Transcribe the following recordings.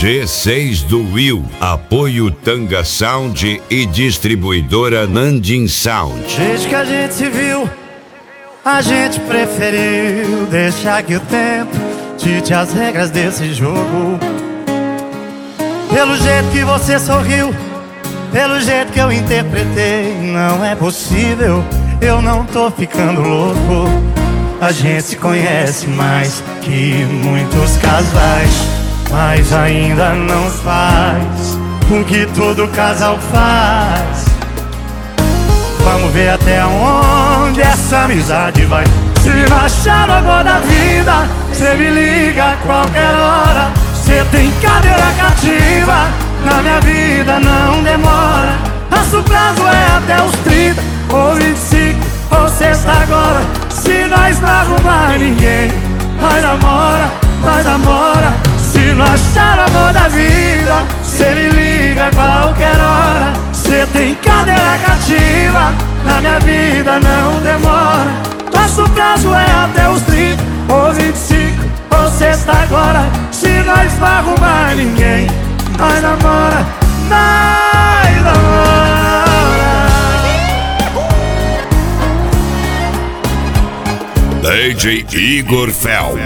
G6 do Will, apoio Tanga Sound e distribuidora Nandin Sound. Desde que a gente se viu, a gente preferiu deixar que o tempo dite as regras desse jogo. Pelo jeito que você sorriu, pelo jeito que eu interpretei, não é possível, eu não tô ficando louco. A gente se conhece mais que muitos casais, mas ainda não faz o que todo casal faz. Vamos ver até onde essa amizade vai. Se não achar o amor da vida, cê me liga a qualquer hora. Cê tem cadeira cativa, na minha vida não demora. Nosso prazo é até os 30 ou 25 ou sexta agora. Se nós não arrumar ninguém, nós namora, nós namora. Se não achar o amor da vida, cê me liga a qualquer hora. Cê tem cadeira cativa, na minha vida não demora. Nosso prazo é até os 30 ou 25 ou sexta agora. Se nós não arrumar ninguém, nós namora, nós namora. DJ Igor Fel.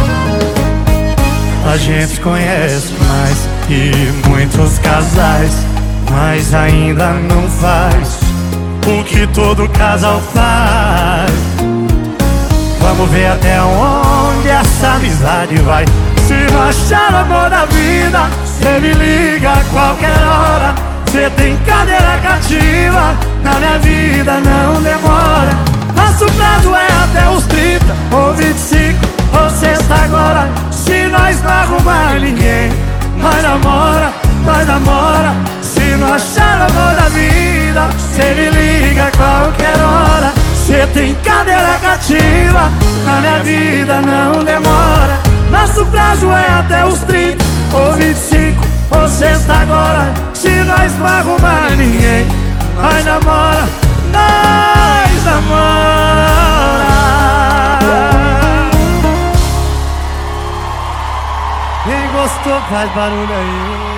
A gente se conhece mais que muitos casais, mas ainda não faz o que todo casal faz. Vamos ver até onde essa amizade vai. Se não achar o amor da vida, cê me liga a qualquer hora. Cê tem cadeira cativa, na minha vida não demora. Nosso prazo é até os 30 ou 25 ou sexta agora. Se nós não arrumar ninguém, nós namora, nós namora. Se não achar o amor da vida, cê me liga a qualquer hora. Cê tem cadeira cativa, na minha vida não demora. Nosso prazo é até os 30 ou 25 ou sexta agora. Se nós não arrumar ninguém, nós namora, nós namora. Quem gostou faz barulho aí.